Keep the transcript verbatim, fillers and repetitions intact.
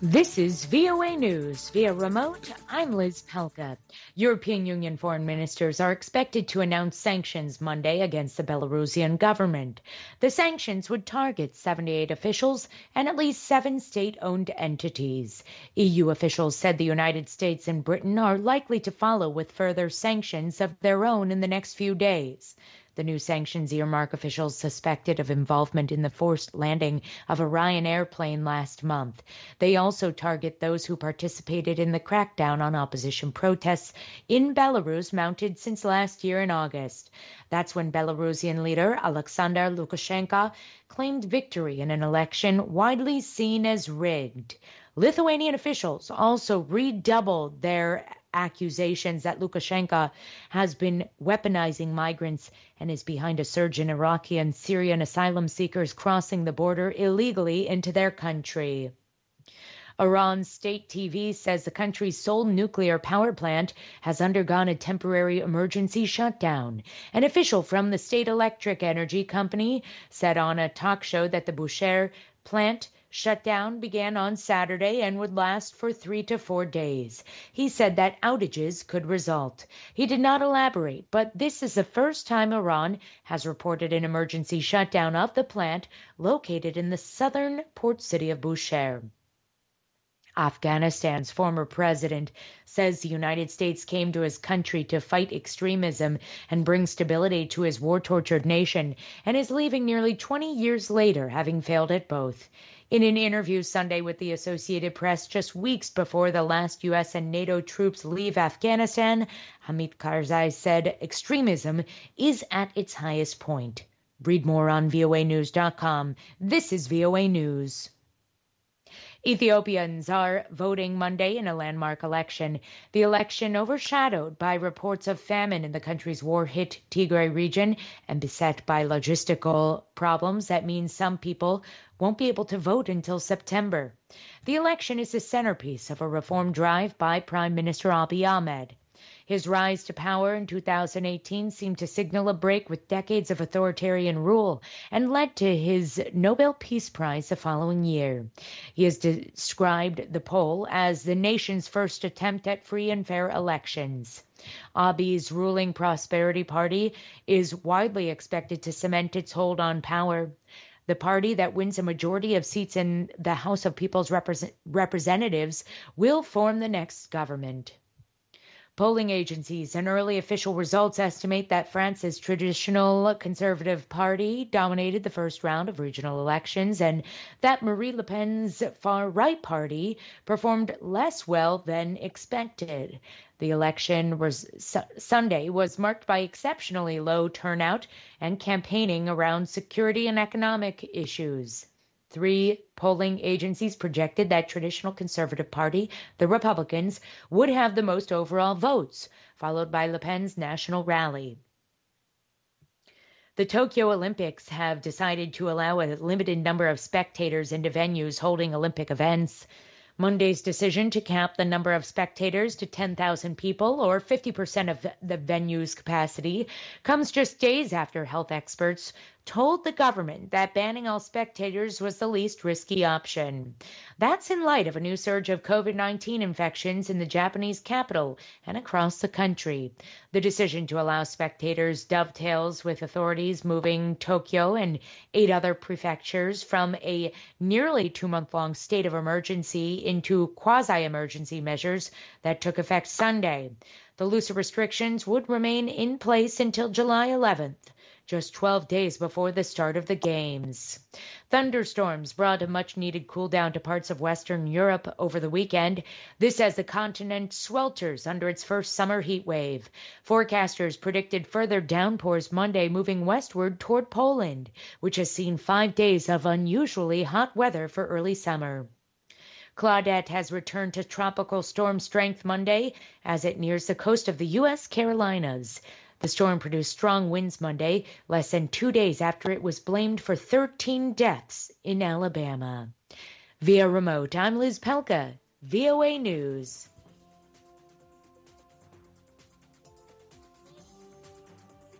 This is V O A News. Via remote, I'm Liz Pelka. European Union foreign ministers are expected to announce sanctions Monday against the Belarusian government. The sanctions would target seventy-eight officials and at least seven state-owned entities. E U officials said the United States and Britain are likely to follow with further sanctions of their own in the next few days. The new sanctions earmark officials suspected of involvement in the forced landing of a Ryanair plane last month. They also target those who participated in the crackdown on opposition protests in Belarus mounted since last year in August. That's when Belarusian leader Alexander Lukashenko claimed victory in an election widely seen as rigged. Lithuanian officials also redoubled their accusations that Lukashenko has been weaponizing migrants and is behind a surge in Iraqi and Syrian asylum seekers crossing the border illegally into their country. Iran's state T V says the country's sole nuclear power plant has undergone a temporary emergency shutdown. An official from the state electric energy company said on a talk show that the Bushehr plant shutdown began on Saturday and would last for three to four days. He said that outages could result. He did not elaborate, but this is the first time Iran has reported an emergency shutdown of the plant located in the southern port city of Bushehr. Afghanistan's former president says the United States came to his country to fight extremism and bring stability to his war-tortured nation, and is leaving nearly twenty years later, having failed at both. In an interview Sunday with the Associated Press, just weeks before the last U S and NATO troops leave Afghanistan, Hamid Karzai said extremism is at its highest point. Read more on V O A news dot com. This is V O A News. Ethiopians are voting Monday in a landmark election. The election overshadowed by reports of famine in the country's war-hit Tigray region and beset by logistical problems that means some people won't be able to vote until September. The election is the centerpiece of a reform drive by Prime Minister Abiy Ahmed. His rise to power in two thousand eighteen seemed to signal a break with decades of authoritarian rule and led to his Nobel Peace Prize the following year. He has described the poll as the nation's first attempt at free and fair elections. Abiy's ruling Prosperity Party is widely expected to cement its hold on power. The party that wins a majority of seats in the House of People's Repres- Representatives will form the next government. Polling agencies and early official results estimate that France's traditional conservative party dominated the first round of regional elections and that Marine Le Pen's far-right party performed less well than expected. The election was Sunday was marked by exceptionally low turnout and campaigning around security and economic issues. Three polling agencies projected that traditional conservative party, the Republicans, would have the most overall votes, followed by Le Pen's National Rally. The Tokyo Olympics have decided to allow a limited number of spectators into venues holding Olympic events. Monday's decision to cap the number of spectators to ten thousand people, or fifty percent of the venue's capacity, comes just days after health experts told the government that banning all spectators was the least risky option. That's in light of a new surge of COVID nineteen infections in the Japanese capital and across the country. The decision to allow spectators dovetails with authorities moving Tokyo and eight other prefectures from a nearly two-month-long state of emergency into quasi-emergency measures that took effect Sunday. The looser restrictions would remain in place until July eleventh. Just twelve days before the start of the games. Thunderstorms brought a much-needed cool-down to parts of Western Europe over the weekend. This as the continent swelters under its first summer heat wave. Forecasters predicted further downpours Monday, moving westward toward Poland, which has seen five days of unusually hot weather for early summer. Claudette has returned to tropical storm strength Monday as it nears the coast of the U S Carolinas. The storm produced strong winds Monday, less than two days after it was blamed for thirteen deaths in Alabama. Via remote, I'm Liz Pelka, V O A News.